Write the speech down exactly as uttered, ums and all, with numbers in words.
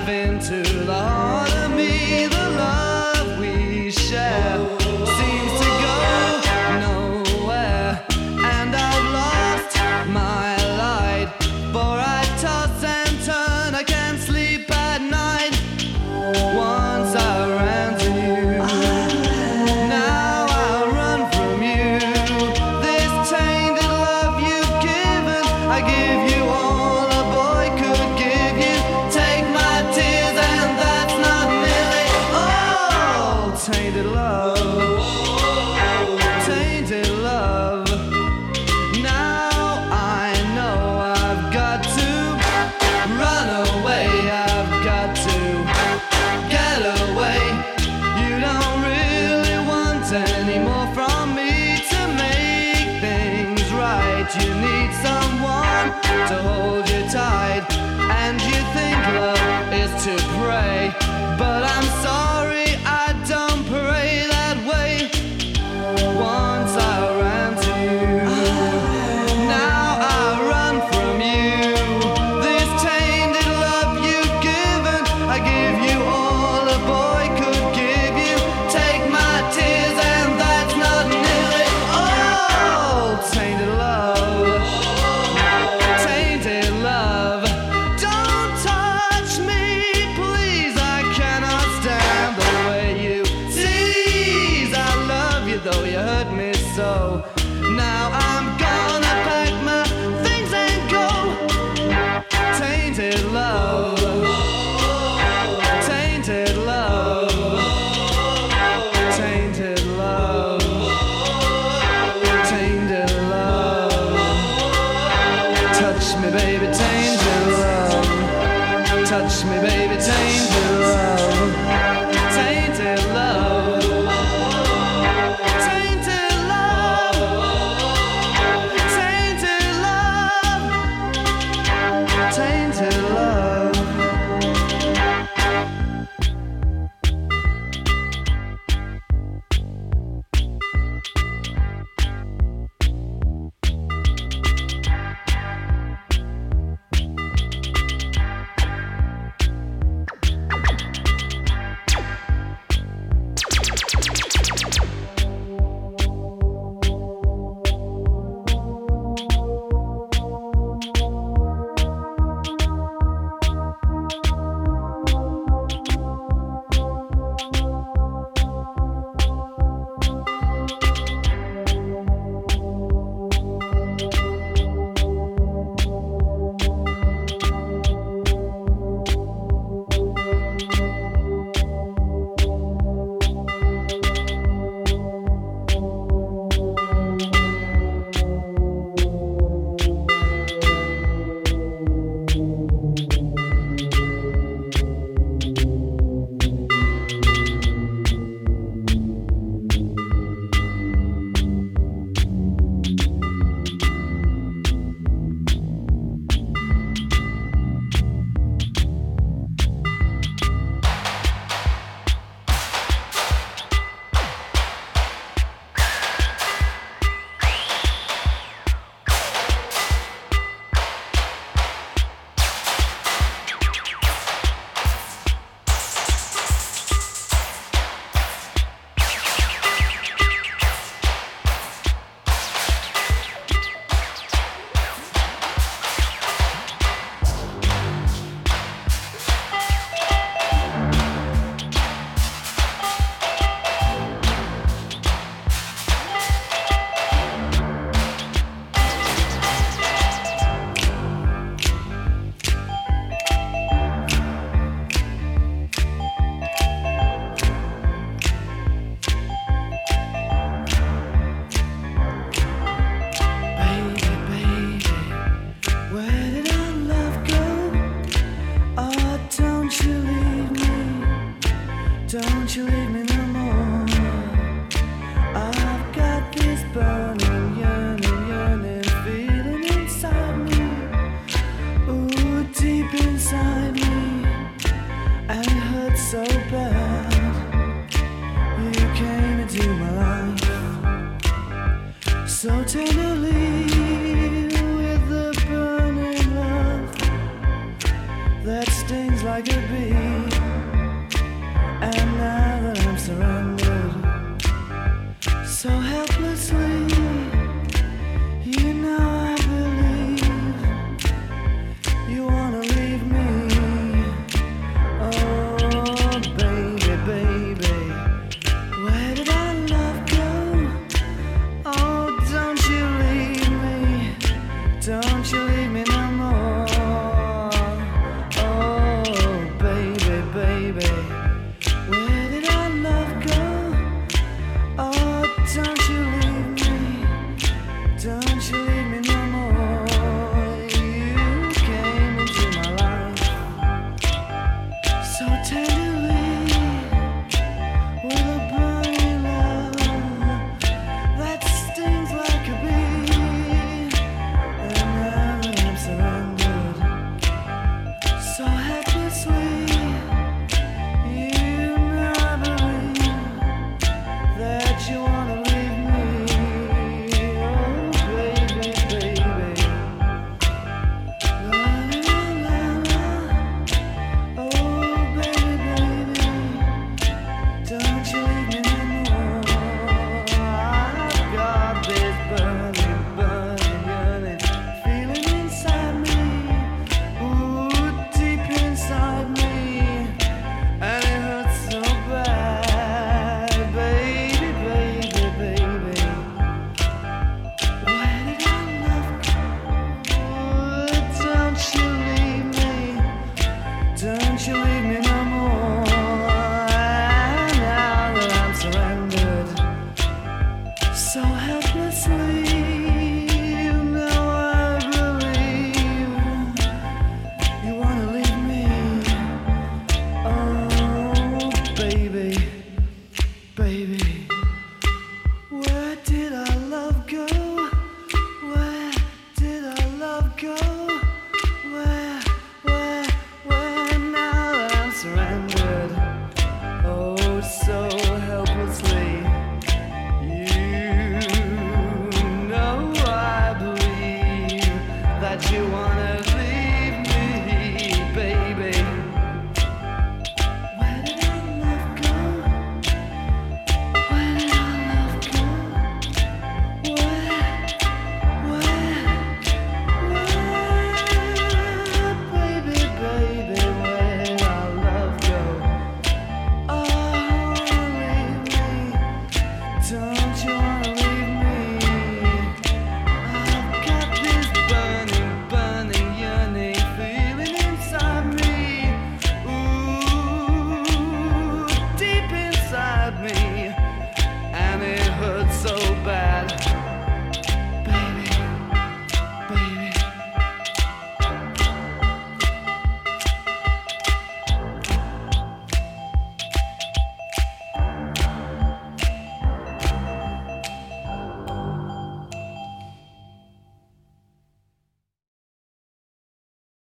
into the heart of me. The love we share seems to go nowhere, and I've lost my light, for I toss and turn, I can't sleep at night. Once I ran to you, now I run from you. This tainted love you've given, I give you all a boy could give you. Take my tears and that's not nearly all. Tainted love, tainted love. Now I know I've got to run away, I've got to get away. You don't really want any more from me to make things right. You need someone to hold you tight, and you think love is to pray, but I'm sorry, I don't pray that way. Once I ran to you, now I run from you. This tainted love you've given, I give you all a boy could give you. Take my tears and that's not nearly all. Tainted love, tainted love. Don't touch me, please, I cannot stand the way you tease. I love you though you hurt me so. Now I'm gonna pack my things and go. Tainted love, tainted love, tainted love, tainted love. Touch me, baby, tainted love. Touch me, baby, tainted love. Tainted love, tainted love, tainted love, tainted love. to be. And now that I'm surrendered so helplessly, you know I believe you wanna leave me. Oh baby, baby, where did our love go? Oh, don't you leave me, don't you leave me no more. Oh baby, baby, where did our love go? Oh, don't you leave me, don't you leave me no more. You came into my life so tenderly, with a burning love that stings like a bee. And now that I'm surrendered so helplessly, you know I believe that you wanna leave me. Oh baby, baby, la la la la. Oh baby, baby, don't you leave me no more. I've got this burning, burning, yearning feeling inside me, ooh, deep inside me, and it hurts so bad, baby, baby, baby. Where did our love go? Don't you leave me, don't you leave